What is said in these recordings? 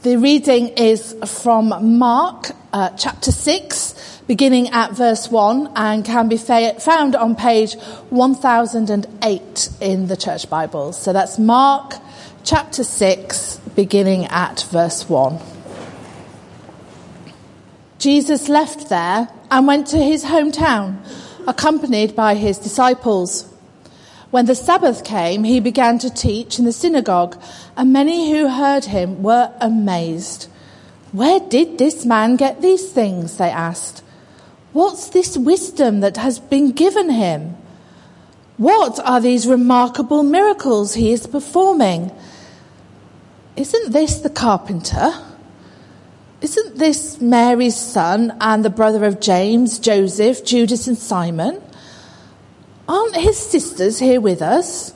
The reading is from Mark chapter 6, beginning at verse 1, and can be found on page 1008 in the Church Bibles. So that's Mark chapter 6, beginning at verse 1. Jesus left there and went to his hometown, accompanied by his disciples. When the Sabbath came, he began to teach in the synagogue, and many who heard him were amazed. "Where did this man get these things?" they asked. "What's this wisdom that has been given him? What are these remarkable miracles he is performing? Isn't this the carpenter? Isn't this Mary's son and the brother of James, Joseph, Judas and Simon? Aren't his sisters here with us?"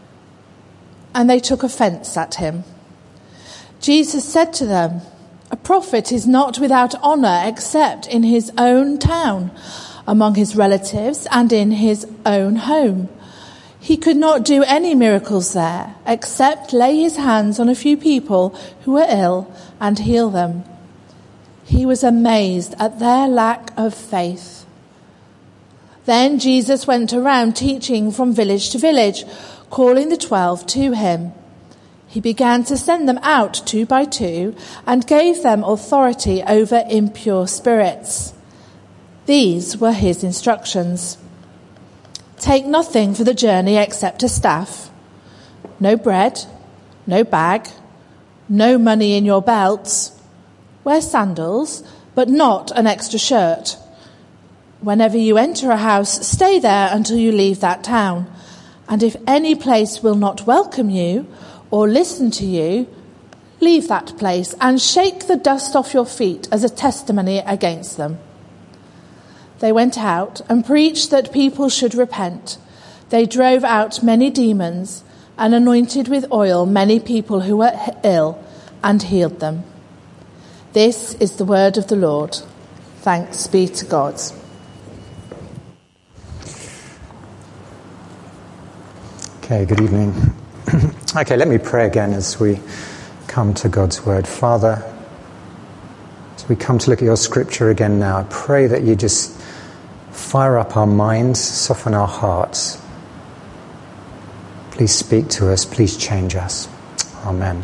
And they took offence at him. Jesus said to them, "A prophet is not without honour except in his own town, among his relatives and in his own home." He could not do any miracles there, except lay his hands on a few people who were ill and heal them. He was amazed at their lack of faith. Then Jesus went around teaching from village to village, calling the 12 to him. He began to send them out 2 by 2 and gave them authority over impure spirits. These were his instructions. "Take nothing for the journey except a staff. No bread, no bag, no money in your belts. Wear sandals, but not an extra shirt. Whenever you enter a house, stay there until you leave that town. And if any place will not welcome you or listen to you, leave that place and shake the dust off your feet as a testimony against them." They went out and preached that people should repent. They drove out many demons and anointed with oil many people who were ill and healed them. This is the word of the Lord. Thanks be to God. Okay, good evening. Okay, let me pray again as we come to God's word. Father, as we come to look at your scripture again now, I pray that you just fire up our minds, soften our hearts. Please speak to us, please change us. Amen.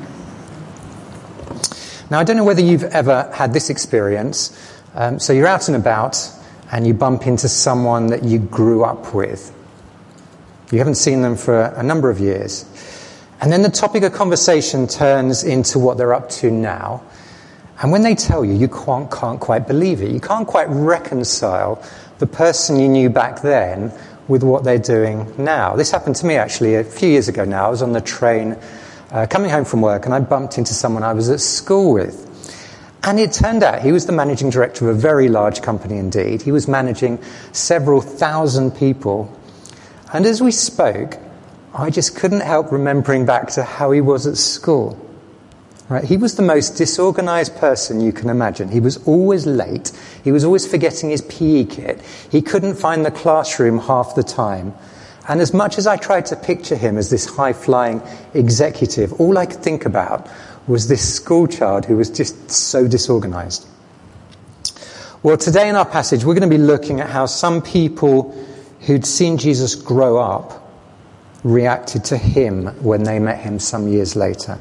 Now, I don't know whether you've ever had this experience. So you're out and about and you bump into someone that you grew up with. You haven't seen them for a number of years. And then the topic of conversation turns into what they're up to now. And when they tell you, you can't quite believe it. You can't quite reconcile the person you knew back then with what they're doing now. This happened to me actually a few years ago now. I was on the train coming home from work and I bumped into someone I was at school with. And it turned out he was the managing director of a very large company indeed. He was managing several thousand people. And as we spoke, I just couldn't help remembering back to how he was at school. Right? He was the most disorganized person you can imagine. He was always late. He was always forgetting his PE kit. He couldn't find the classroom half the time. And as much as I tried to picture him as this high-flying executive, all I could think about was this schoolchild who was just so disorganized. Well, today in our passage, we're going to be looking at how some people who'd seen Jesus grow up reacted to him when they met him some years later.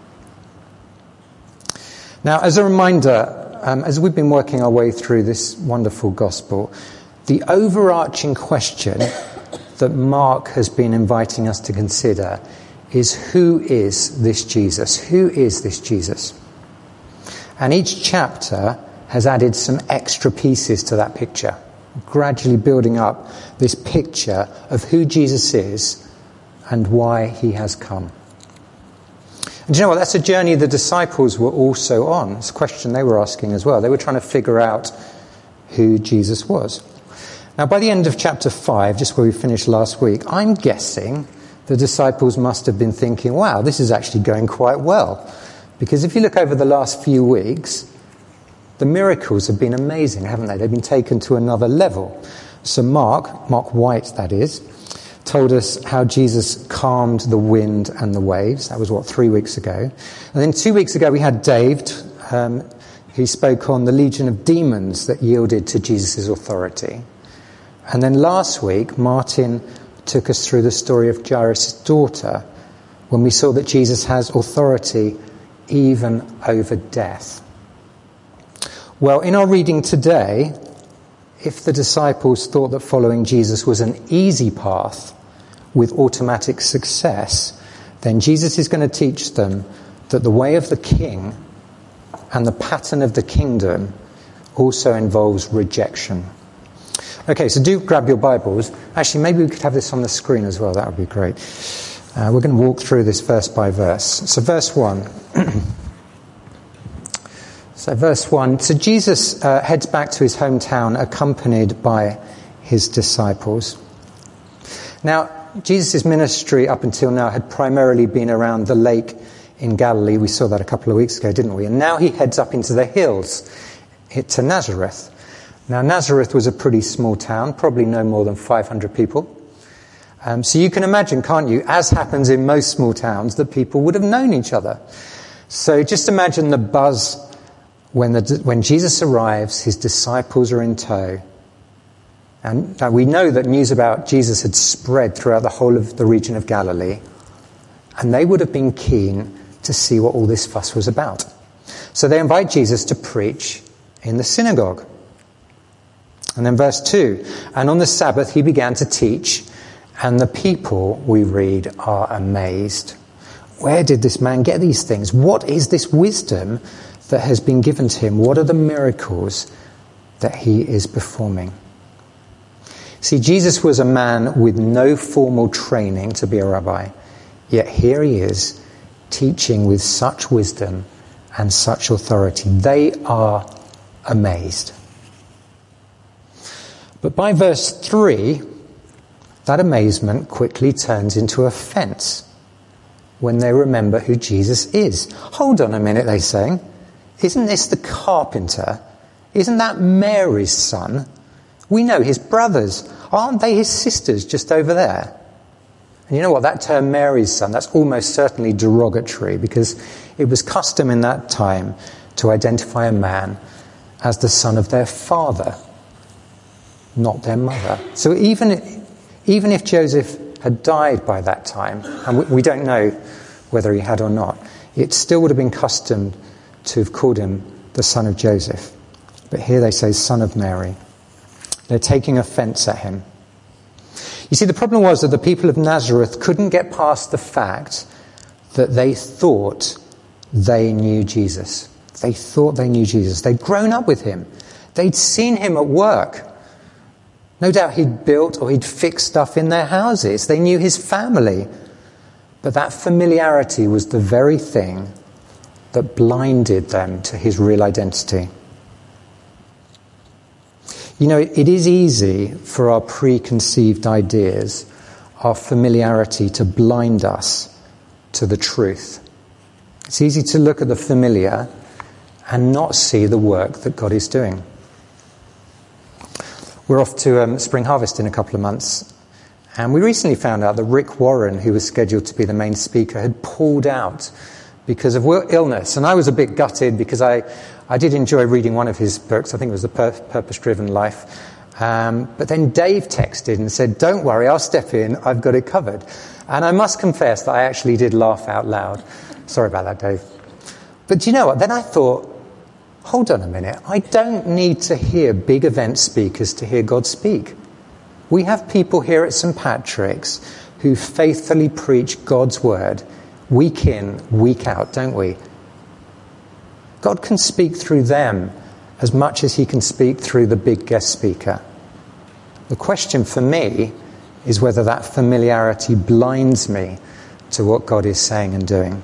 Now, as a reminder, as we've been working our way through this wonderful gospel, the overarching question that Mark has been inviting us to consider is, who is this Jesus? Who is this Jesus? And each chapter has added some extra pieces to that picture, gradually building up this picture of who Jesus is and why he has come. And do you know what? That's a journey the disciples were also on. It's a question they were asking as well. They were trying to figure out who Jesus was. Now, by the end of chapter 5, just where we finished last week, I'm guessing the disciples must have been thinking, wow, this is actually going quite well. Because if you look over the last few weeks, the miracles have been amazing, haven't they? They've been taken to another level. So Mark White that is, told us how Jesus calmed the wind and the waves. That was, 3 weeks ago. And then 2 weeks ago we had Dave, who spoke on the legion of demons that yielded to Jesus' authority. And then last week, Martin took us through the story of Jairus' daughter, when we saw that Jesus has authority even over death. Well, in our reading today, if the disciples thought that following Jesus was an easy path with automatic success, then Jesus is going to teach them that the way of the king and the pattern of the kingdom also involves rejection. Okay, so do grab your Bibles. Actually, maybe we could have this on the screen as well. That would be great. We're going to walk through this verse by verse. So verse 1. So Jesus heads back to his hometown accompanied by his disciples. Now, Jesus' ministry up until now had primarily been around the lake in Galilee. We saw that a couple of weeks ago, didn't we? And now he heads up into the hills to Nazareth. Now, Nazareth was a pretty small town, probably no more than 500 people. So you can imagine, can't you, as happens in most small towns, that people would have known each other. So just imagine the buzz when Jesus arrives, his disciples are in tow. And now we know that news about Jesus had spread throughout the whole of the region of Galilee. And they would have been keen to see what all this fuss was about. So they invite Jesus to preach in the synagogue. And then verse 2, and on the Sabbath he began to teach, and the people, we read, are amazed. Where did this man get these things? What is this wisdom that has been given to him? What are the miracles that he is performing? See, Jesus was a man with no formal training to be a rabbi, yet here he is teaching with such wisdom and such authority. They are amazed. But by verse 3, that amazement quickly turns into offence when they remember who Jesus is. Hold on a minute, they say. Isn't this the carpenter? Isn't that Mary's son? We know his brothers. Aren't they his sisters just over there? And you know what? That term Mary's son, that's almost certainly derogatory, because it was custom in that time to identify a man as the son of their father, not their mother. So even if Joseph had died by that time, and we don't know whether he had or not, it still would have been custom to have called him the son of Joseph. But here they say son of Mary. They're taking offence at him. You see, the problem was that the people of Nazareth couldn't get past the fact that they thought they knew Jesus. They thought they knew Jesus. They'd grown up with him. They'd seen him at work. No doubt he'd built or he'd fixed stuff in their houses. They knew his family. But that familiarity was the very thing that blinded them to his real identity. You know, it is easy for our preconceived ideas, our familiarity, to blind us to the truth. It's easy to look at the familiar and not see the work that God is doing. We're off to Spring Harvest in a couple of months, and we recently found out that Rick Warren, who was scheduled to be the main speaker, had pulled out because of illness. And I was a bit gutted, because I did enjoy reading one of his books. I think it was The Purpose-Driven Life. But then Dave texted and said, "Don't worry, I'll step in. I've got it covered." And I must confess that I actually did laugh out loud. Sorry about that, Dave. But do you know what? Then I thought, hold on a minute. I don't need to hear big event speakers to hear God speak. We have people here at St. Patrick's who faithfully preach God's word week in, week out, don't we? God can speak through them as much as he can speak through the big guest speaker. The question for me is whether that familiarity blinds me to what God is saying and doing.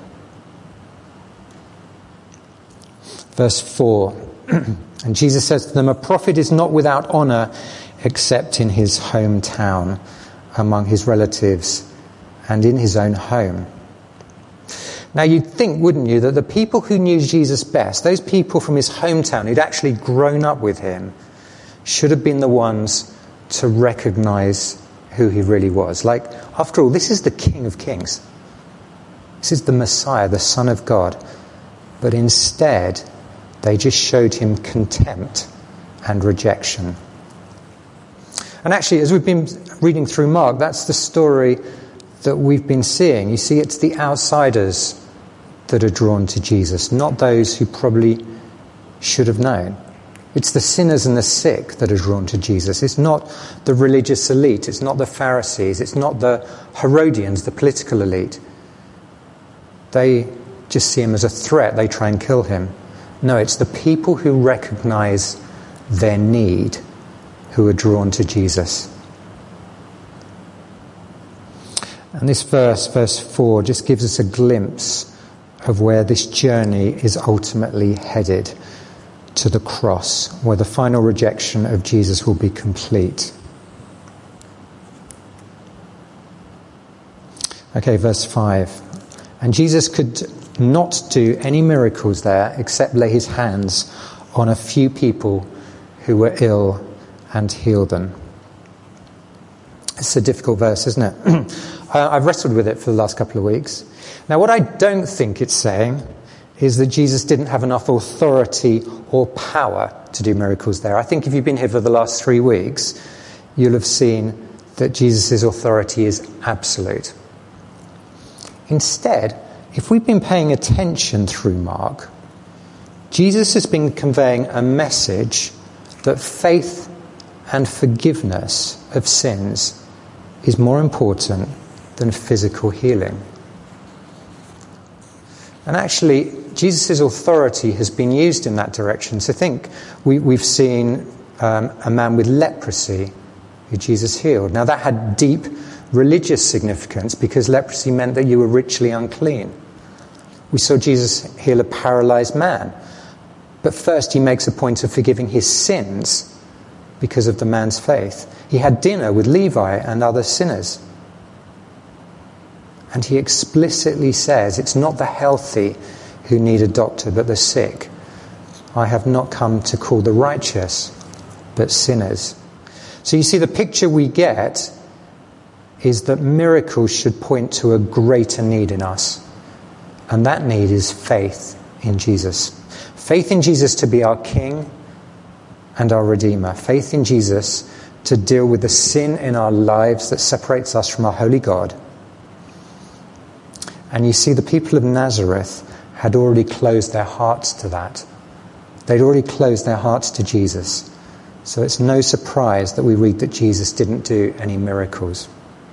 Verse 4, and Jesus says to them, "A prophet is not without honour except in his hometown, among his relatives, and in his own home." Now you'd think, wouldn't you, that the people who knew Jesus best, those people from his hometown who'd actually grown up with him, should have been the ones to recognise who he really was. Like, after all, this is the King of Kings. This is the Messiah, the Son of God. But instead, they just showed him contempt and rejection. And actually, as we've been reading through Mark, that's the story that we've been seeing. You see, it's the outsiders that are drawn to Jesus, not those who probably should have known. It's the sinners and the sick that are drawn to Jesus. It's not the religious elite. It's not the Pharisees. It's not the Herodians, the political elite. They just see him as a threat. They try and kill him. No, it's the people who recognize their need who are drawn to Jesus. And this verse 4, just gives us a glimpse of where this journey is ultimately headed, to the cross, where the final rejection of Jesus will be complete. Okay, verse 5. And Jesus could not do any miracles there except lay his hands on a few people who were ill and heal them. It's a difficult verse, isn't it? I've wrestled with it for the last couple of weeks. Now, what I don't think it's saying is that Jesus didn't have enough authority or power to do miracles there. I think if you've been here for the last 3 weeks, you'll have seen that Jesus' authority is absolute. Instead, if we've been paying attention through Mark, Jesus has been conveying a message that faith and forgiveness of sins is more important than physical healing. And actually, Jesus' authority has been used in that direction. So think, we've seen a man with leprosy who Jesus healed. Now that had deep religious significance because leprosy meant that you were ritually unclean. We saw Jesus heal a paralyzed man. But first he makes a point of forgiving his sins because of the man's faith. He had dinner with Levi and other sinners. And he explicitly says it's not the healthy who need a doctor, but the sick. I have not come to call the righteous, but sinners. So you see, the picture we get is that miracles should point to a greater need in us. And that need is faith in Jesus. Faith in Jesus to be our King and our Redeemer. Faith in Jesus to deal with the sin in our lives that separates us from our holy God. And you see, the people of Nazareth had already closed their hearts to that. They'd already closed their hearts to Jesus. So it's no surprise that we read that Jesus didn't do any miracles.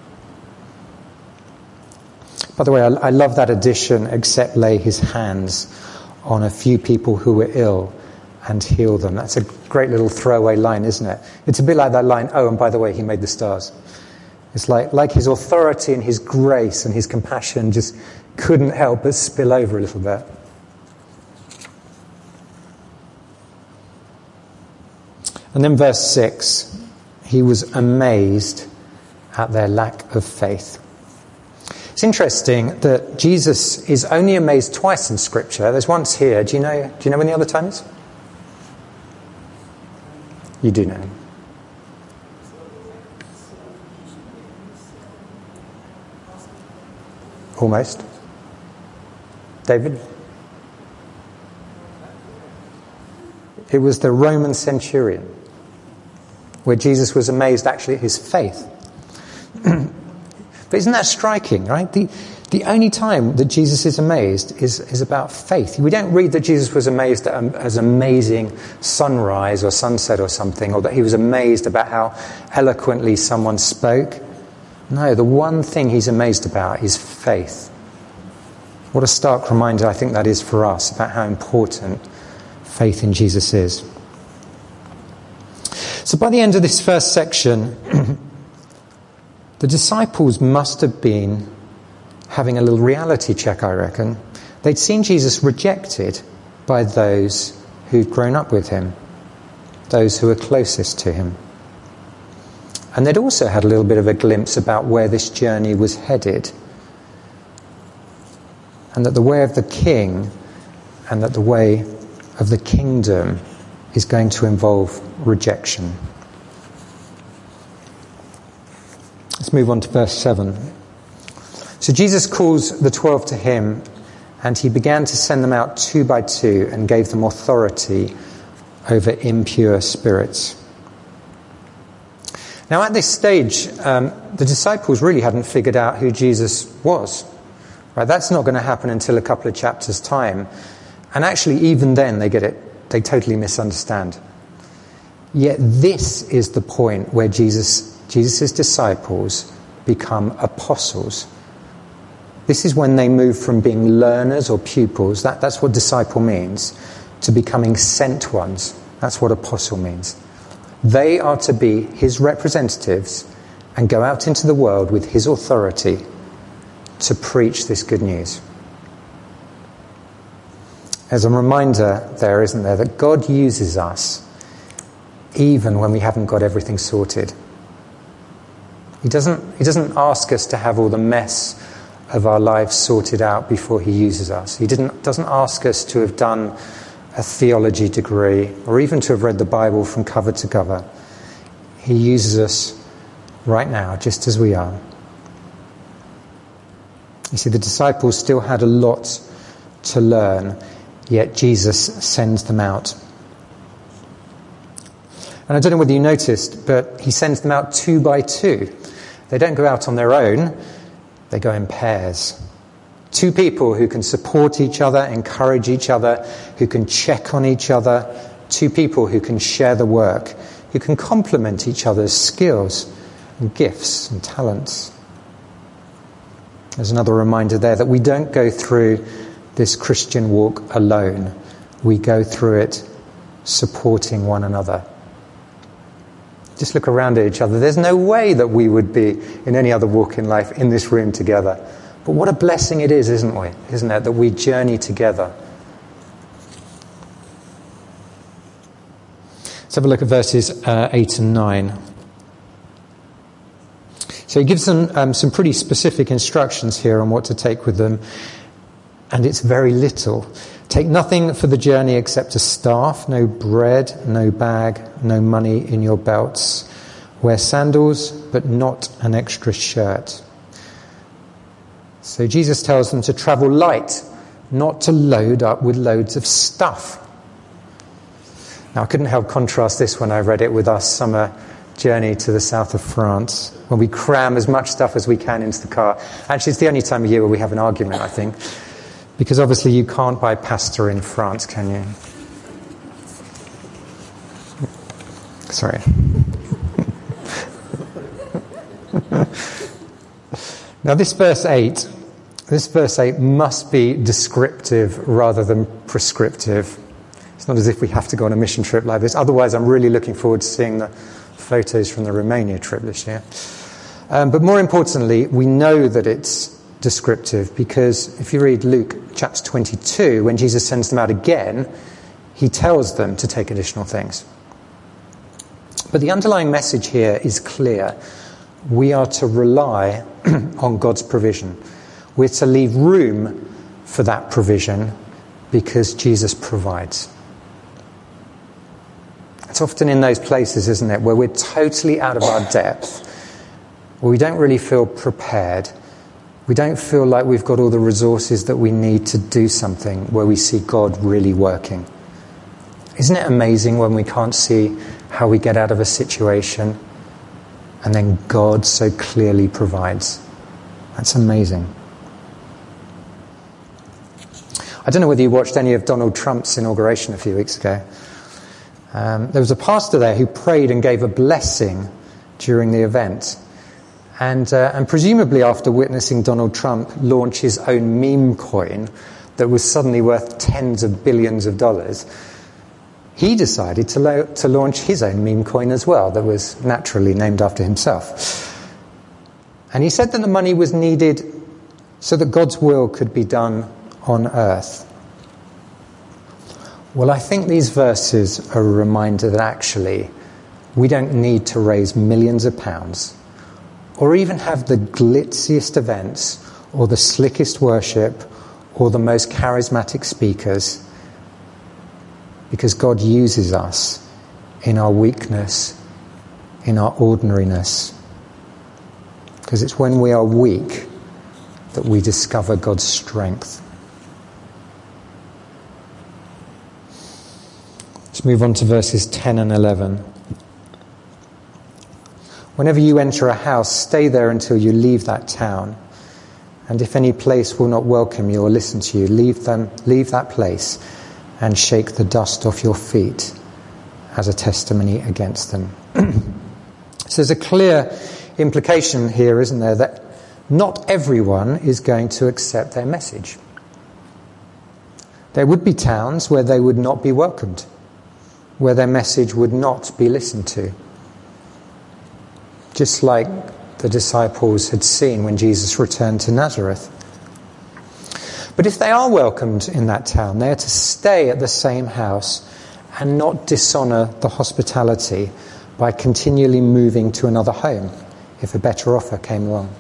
By the way, I love that addition, except lay his hands on a few people who were ill and heal them. That's a great little throwaway line, isn't it? It's a bit like that line, oh, and by the way, he made the stars. It's like his authority and his grace and his compassion just couldn't help but spill over a little bit. And then verse 6, he was amazed at their lack of faith. It's interesting that Jesus is only amazed twice in Scripture. There's once here. Do you know when the other time is? You do know. Almost. David? It was the Roman centurion, where Jesus was amazed actually at his faith. But isn't that striking, right? The only time that Jesus is amazed is about faith. We don't read that Jesus was amazed at an amazing sunrise or sunset or something, or that he was amazed about how eloquently someone spoke. No, the one thing he's amazed about is faith. What a stark reminder I think that is for us about how important faith in Jesus is. So by the end of this first section, the disciples must have been having a little reality check, I reckon. They'd seen Jesus rejected by those who'd grown up with him, those who were closest to him. And they'd also had a little bit of a glimpse about where this journey was headed. And that the way of the king and that the way of the kingdom is going to involve rejection. Let's move on to verse 7. So Jesus calls the 12 to him, and he began to send them out 2 by 2 and gave them authority over impure spirits. Now at this stage, the disciples really hadn't figured out who Jesus was. Right? That's not going to happen until a couple of chapters' time. And actually, even then, they get it. They totally misunderstand. Yet this is the point where Jesus' disciples become apostles. This is when they move from being learners or pupils, that's what disciple means, to becoming sent ones. That's what apostle means. They are to be his representatives and go out into the world with his authority to preach this good news. There's a reminder there, isn't there, that God uses us even when we haven't got everything sorted. He doesn't ask us to have all the mess of our lives sorted out before he uses us. He doesn't ask us to have done a theology degree or even to have read the Bible from cover to cover. He uses us right now, just as we are. You see, the disciples still had a lot to learn, yet Jesus sends them out. And I don't know whether you noticed, but he sends them out 2 by 2. They don't go out on their own, they go in pairs. 2 people who can support each other, encourage each other, who can check on each other. 2 people who can share the work, who can complement each other's skills and gifts and talents. There's another reminder there that we don't go through this Christian walk alone. We go through it supporting one another. Just look around at each other. There's no way that we would be in any other walk in life in this room together. But what a blessing it is, isn't it, that we journey together. Let's have a look at verses 8 and 9. So he gives them some pretty specific instructions here on what to take with them. And it's very little. Take nothing for the journey except a staff, no bread, no bag, no money in your belts. Wear sandals, but not an extra shirt. So Jesus tells them to travel light, not to load up with loads of stuff. Now I couldn't help contrast this when I read it with our summer journey to the south of France, when we cram as much stuff as we can into the car. Actually, it's the only time of year where we have an argument, I think. Because obviously you can't buy pasta in France, can you? Sorry. Now this verse 8 must be descriptive rather than prescriptive. It's not as if we have to go on a mission trip like this. Otherwise, I'm really looking forward to seeing the photos from the Romania trip this year. But more importantly, we know that it's descriptive because if you read Luke chapter 22, when Jesus sends them out again, he tells them to take additional things. But the underlying message here is clear. We are to rely on God's provision. We're to leave room for that provision because Jesus provides. It's often in those places, isn't it, where we're totally out of our depth, where we don't really feel prepared. We don't feel like we've got all the resources that we need to do something where we see God really working. Isn't it amazing when we can't see how we get out of a situation and then God so clearly provides? That's amazing. I don't know whether you watched any of Donald Trump's inauguration a few weeks ago. There was a pastor there who prayed and gave a blessing during the event. And presumably after witnessing Donald Trump launch his own meme coin that was suddenly worth tens of billions of dollars, he decided to launch his own meme coin as well that was naturally named after himself. And he said that the money was needed so that God's will could be done on earth. Well, I think these verses are a reminder that actually we don't need to raise millions of pounds or even have the glitziest events or the slickest worship or the most charismatic speakers, because God uses us in our weakness, in our ordinariness. Because it's when we are weak that we discover God's strength. Let's move on to verses 10 and 11. Whenever you enter a house, stay there until you leave that town. And if any place will not welcome you or listen to you, leave that place and shake the dust off your feet as a testimony against them. So there's a clear implication here, isn't there, that not everyone is going to accept their message. There would be towns where they would not be welcomed, where their message would not be listened to. Just like the disciples had seen when Jesus returned to Nazareth. But if they are welcomed in that town, they are to stay at the same house and not dishonour the hospitality by continually moving to another home if a better offer came along.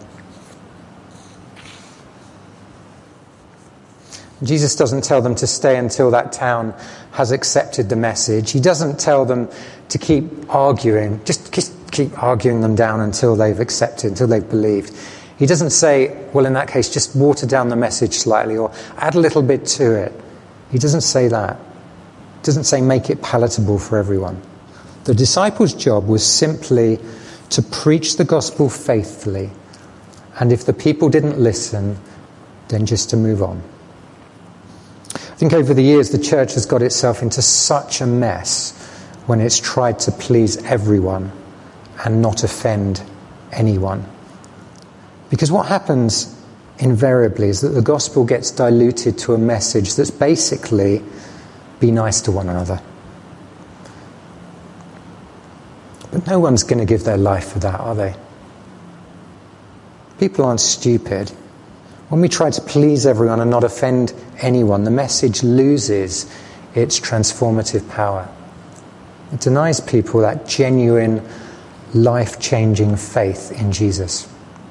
Jesus doesn't tell them to stay until that town has accepted the message. He doesn't tell them to keep arguing, just keep arguing them down until they've accepted, until they've believed. He doesn't say, well, in that case, just water down the message slightly or add a little bit to it. He doesn't say that. He doesn't say make it palatable for everyone. The disciples' job was simply to preach the gospel faithfully, and if the people didn't listen, then just to move on. I think over the years the church has got itself into such a mess when it's tried to please everyone and not offend anyone. Because what happens invariably is that the gospel gets diluted to a message that's basically be nice to one another. But no one's going to give their life for that, are they? People aren't stupid. When we try to please everyone and not offend anyone, the message loses its transformative power. It denies people that genuine, life-changing faith in Jesus.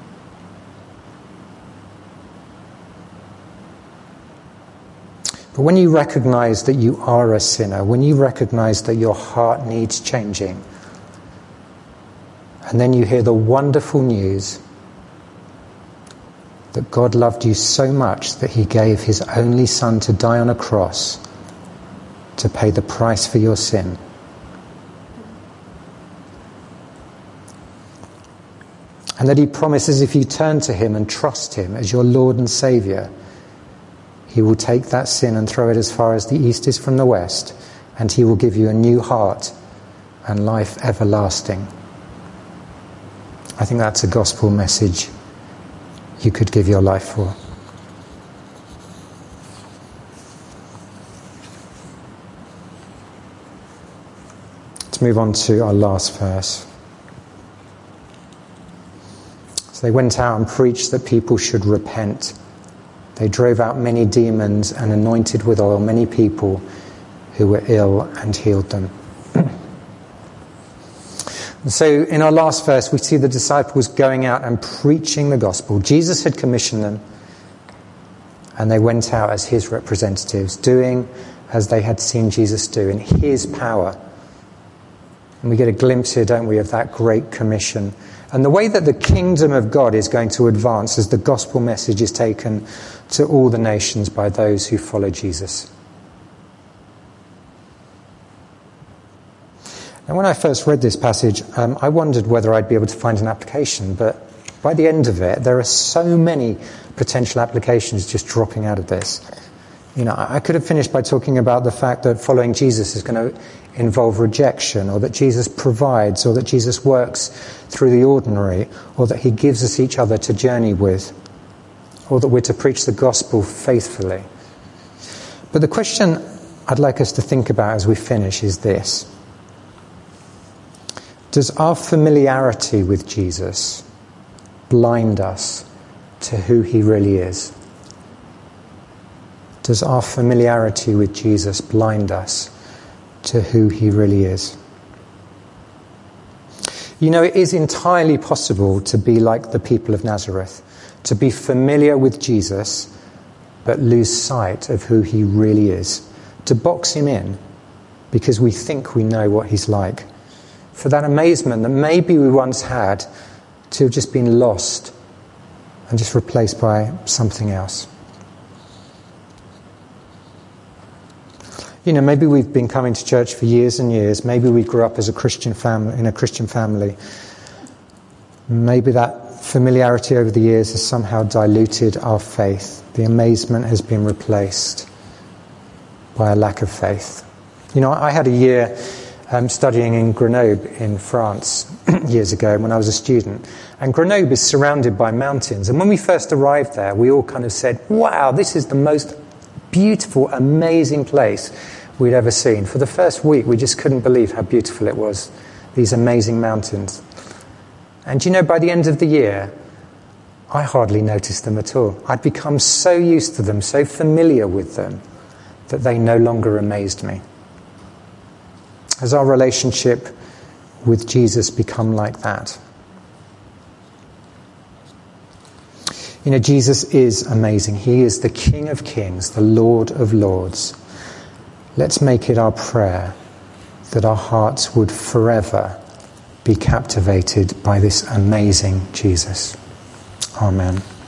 But when you recognize that you are a sinner, when you recognize that your heart needs changing, and then you hear the wonderful news that God loved you so much that he gave his only son to die on a cross to pay the price for your sin. And that he promises if you turn to him and trust him as your Lord and Saviour, he will take that sin and throw it as far as the east is from the west, and he will give you a new heart and life everlasting. I think that's a gospel message you could give your life for. Let's move on to our last verse. So they went out and preached that people should repent. They drove out many demons and anointed with oil many people who were ill and healed them. And so in our last verse, we see the disciples going out and preaching the gospel. Jesus had commissioned them, and they went out as his representatives, doing as they had seen Jesus do in his power. And we get a glimpse here, don't we, of that great commission and the way that the kingdom of God is going to advance as the gospel message is taken to all the nations by those who follow Jesus. And when I first read this passage, I wondered whether I'd be able to find an application, but by the end of it, there are so many potential applications just dropping out of this. You know, I could have finished by talking about the fact that following Jesus is going to involve rejection, or that Jesus provides, or that Jesus works through the ordinary, or that he gives us each other to journey with, or that we're to preach the gospel faithfully. But the question I'd like us to think about as we finish is this. Does our familiarity with Jesus blind us to who he really is? Does our familiarity with Jesus blind us to who he really is? You know, it is entirely possible to be like the people of Nazareth, to be familiar with Jesus, but lose sight of who he really is, to box him in because we think we know what he's like. For that amazement that maybe we once had to have just been lost and just replaced by something else. You know, maybe we've been coming to church for years and years. Maybe we grew up as a Christian family, in a Christian family. Maybe that familiarity over the years has somehow diluted our faith. The amazement has been replaced by a lack of faith. You know, I had a year studying in Grenoble in France years ago when I was a student. And Grenoble is surrounded by mountains. And when we first arrived there, we all kind of said, wow, this is the most beautiful, amazing place we'd ever seen. For the first week, we just couldn't believe how beautiful it was, these amazing mountains. And you know, by the end of the year, I hardly noticed them at all. I'd become so used to them, so familiar with them, that they no longer amazed me. Has our relationship with Jesus become like that? You know, Jesus is amazing. He is the King of Kings, the Lord of Lords. Let's make it our prayer that our hearts would forever be captivated by this amazing Jesus. Amen.